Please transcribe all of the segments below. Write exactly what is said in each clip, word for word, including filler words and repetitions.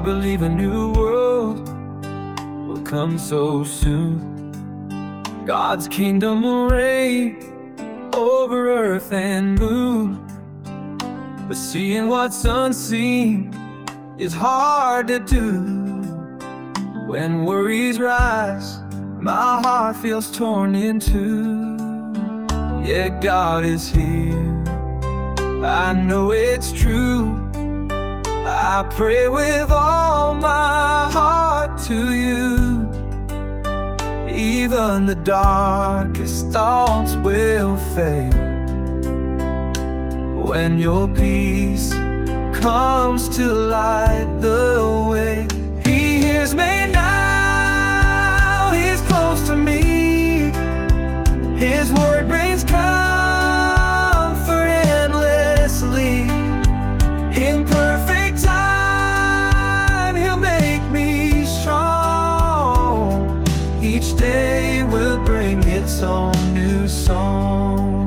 believe a new world will come so soon. God's kingdom will reign over earth and moon. But seeing what's unseen is hard to do. When worries rise, my heart feels torn in two. Yet God is here, I know it's true. I pray with all my heart to you. Even the darkest thoughts will fade when your peace comes to light the way. He hears me now, He's close to me. His word brings comfort endlessly. In perfect time, He'll make me strong. Each day will bring its own new song.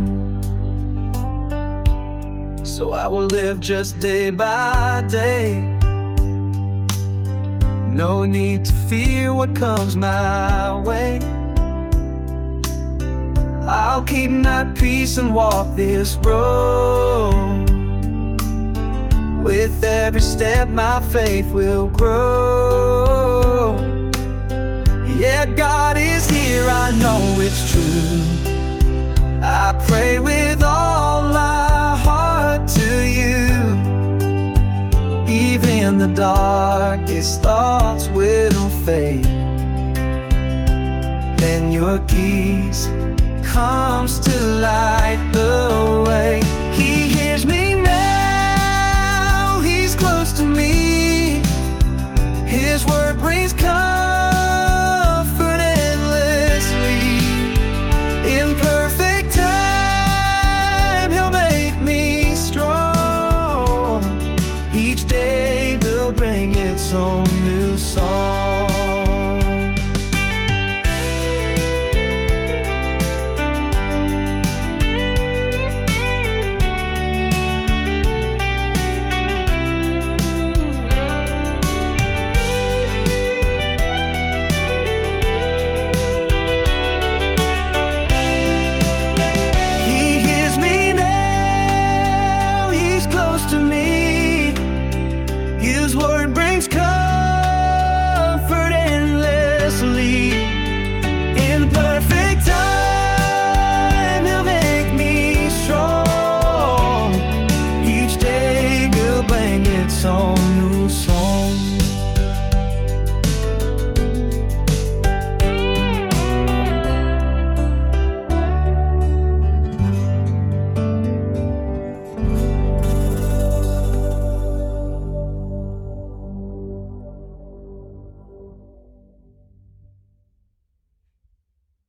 So I will live just day by day. No need to fear what comes my way. I'll keep my peace and walk this road. With every step my faith will grow. Yeah, God is here, I know it's true. I pray with all my heart to you. Even the darkest thoughts will fade. Then your peace comes to light the way. He